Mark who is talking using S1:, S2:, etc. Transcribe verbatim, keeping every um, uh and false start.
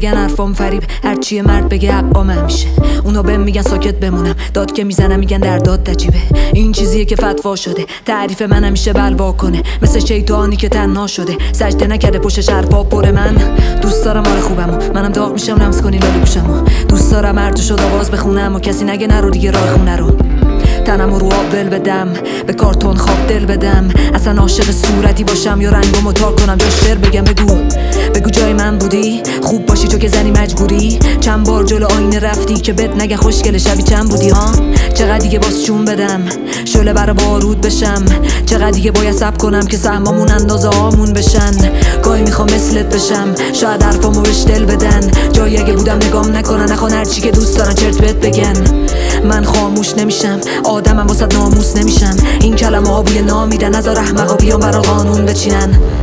S1: نگن حرفام فریب، هرچی مرد بگه حقام همیشه. اونا بهم میگن ساکت بمونم، داد که میزنم میگن در داد عجیبه. این چیزیه که فتوا شده، تعریف من همیشه بلوا کنه، مثل شیطانی که تنها شده، سجده نکرده پشتش حرفا پر. من دوست دارم آره خوبمو، منم داغ میشم لمس کنی لاله گوشمو. دوست دارم هر شد آواز بخونم و کسی نگه نرو دیگه راه خونه رو. تنم رو آب ول بدم، به کارتون خواب دل بدم، اصلا عاشق صورتی باشم یا رنگمو تار کنم جاش شعر بگم. بگو بگو جای من بودی، خوب باشی تو که زنی مجبوری. چند بار جلو آینه رفتی که بد نگه خوشگل شبی چند بودی ها. چقدر دیگه باز چون بدم شعله برا بارود بشم، چقدر دیگه باید صبر کنم که سهمامون اندازه هامون بشن. گاهی میخوام مثلت بشم، شاید حرفامو بهش دل بدن، جایی اگه بودم نگام نکنن، نخوان هرچی که دوست دارن چرت بهت بگن. من خاموش نمیشم، آدمم واسه ناموس نمیشم، این کلمه ها بوی نامیدن، نذار احمقا بیان برا قانون بچینن.